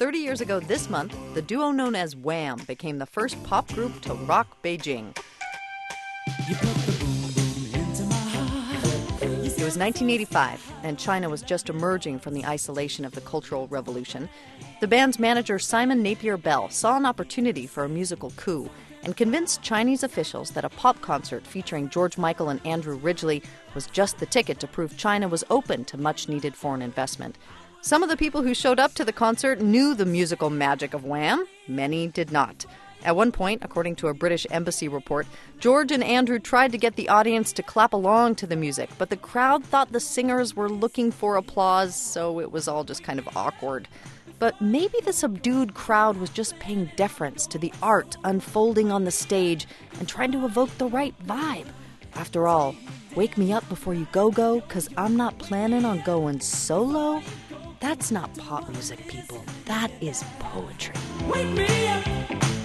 30 years ago this month, the duo known as Wham became the first pop group to rock Beijing. It was 1985, and China was just emerging from the isolation of the Cultural Revolution. The band's manager, Simon Napier Bell, saw an opportunity for a musical coup and convinced Chinese officials that a pop concert featuring George Michael and Andrew Ridgeley was just the ticket to prove China was open to much-needed foreign investment. Some of the people who showed up to the concert knew the musical magic of Wham. Many did not. At one point, according to a British embassy report, George and Andrew tried to get the audience to clap along to the music, but the crowd thought the singers were looking for applause, so it was all just kind of awkward. But maybe the subdued crowd was just paying deference to the art unfolding on the stage and trying to evoke the right vibe. After all, wake me up before you go, 'cause I'm not planning on going solo. That's not pop music, people. That is poetry. Wake me up.